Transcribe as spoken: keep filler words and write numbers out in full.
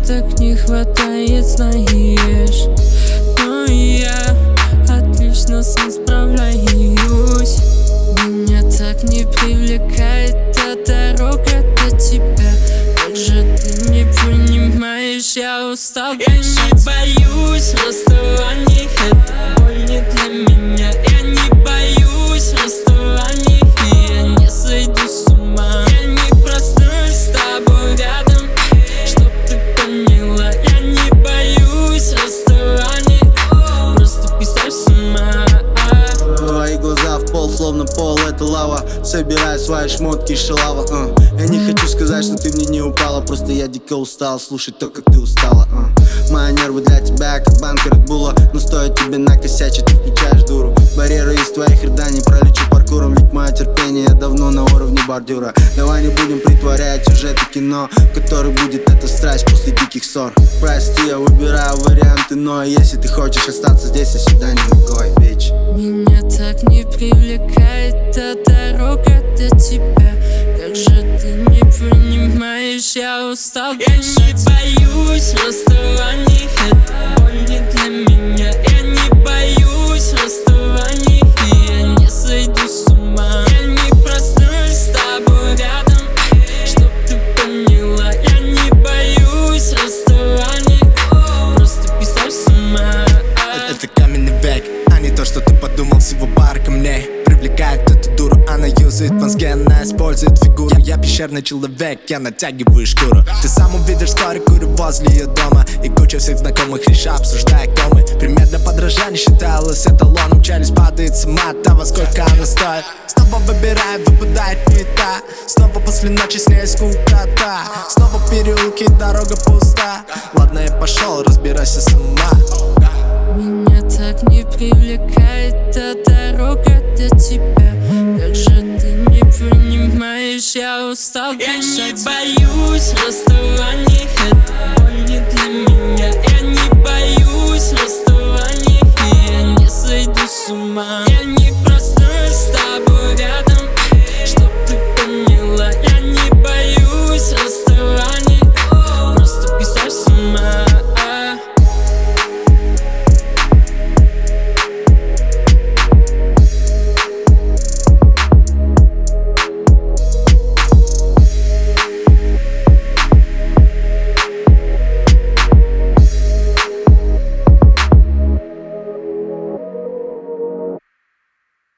так не хватает, знаешь. Но я отлично сам справляюсь. Меня так не привлекает та дорога до тебя. Как же ты не понимаешь, я устал дышать. Я не боюсь расставаний, это боль не для меня. Я не боюсь расставаний, и я не сойду с ума. Я не проснусь с тобой рядом, чтоб ты поняла. Я не боюсь расставаний, просто представь сама. Твои глаза в пол, словно пол, это лава. Собирай свои шмотки, шалава. uh. Я не хочу сказать, что ты мне не упала, просто я дико устал слушать то, как ты устала. uh. Мои нервы для тебя, как банка Red Bull, но стоит тебе накосячить, ты включаешь дуру. Барьеры из твоих рыданий пролечу паркуром, ведь мое терпение давно на уровне бордюра. Давай не будем притворять сюжеты кино, который будет эта страсть после диких ссор. Прости, я выбираю варианты, но если ты хочешь остаться здесь, я сюда не ногой, бич. Меня так не привлекает та дорога до тебя. Как же ты не понимаешь, я устал дышать. Я не боюсь расставаний, это боль не для меня. Я не боюсь расставаний, и я не сойду с ума. Я не проснусь с тобой рядом, чтоб ты поняла. Я не боюсь расставаний, просто представь сама. Это каменный век, а не то, что ты подумал, всего пара камней привлекает эту дуру, она юзает мозги, она использует фигуру. Я пещерный человек, я натягиваю шкуру. Ты сам увидишь вскоре, курю возле ее дома, и куча всех знакомых лишь обсуждая комы. Пример для подражания считалась эталоном. Челюсть падает сама от того, сколько она стоит. Снова выбираю, выпадает не та. Снова после ночи с ней скукота. Снова переулки, дорога пуста. Ладно, я пошел, разбирайся сама. Меня так не привлекает та дорога до тебя. Как же ты не понимаешь, я устал дышать. Я не